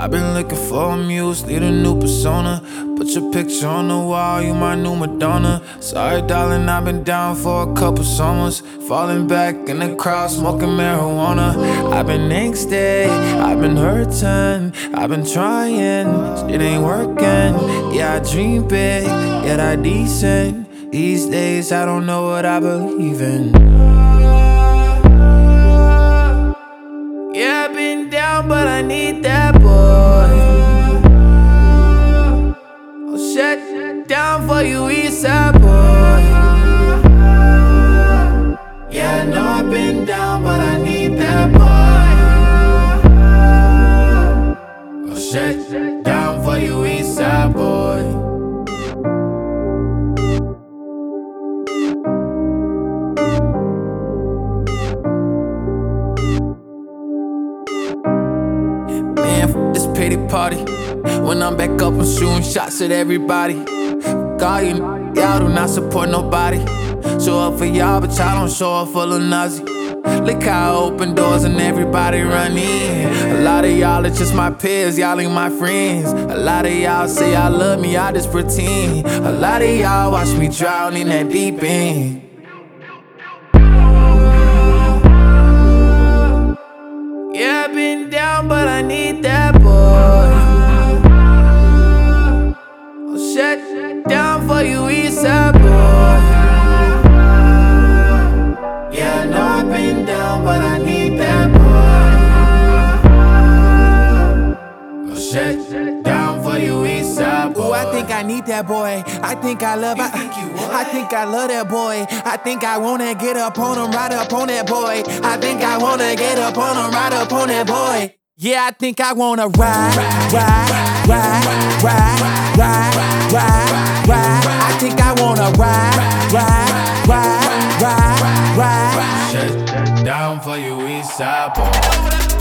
I've been looking for a muse, need a new persona. Put your picture on the wall, you my new Madonna. Sorry darling, I've been down for a couple summers. Falling back in the crowd, smoking marijuana. I've been angsty, I've been hurting. I've been trying, shit ain't working. Yeah, I dream big, yet I decent. These days I don't know what I believe in. Yeah, I've been down, but I need that boy. I'll shut down for you, Eastside boy. Yeah, I know I've been down, but I need that boy. I'll shut down for you, Eastside boy. This pity party. When I'm back up, I'm shooting shots at everybody. God, y'all do not support nobody. Show up for y'all, but y'all don't show up for Lil Nazi. Look how I open doors and everybody run in. A lot of y'all are just my peers, y'all ain't my friends. A lot of y'all say y'all love me, I just pretend. A lot of y'all watch me drown in that deep end. Yeah, I've been down, but I need that boy. I'll shut down for you, Eastside boy. Yeah, I know I've been down, but I need that boy. I'll shut down for you, Eastside boy. Ooh, I think I need that boy. I think I love I think I love that boy. I think I wanna get up on him, ride up on that boy. I think I wanna get up on him, ride up on that boy. Yeah, I think I wanna ride. I think I wanna ride. Shut down for you, Eastside boy.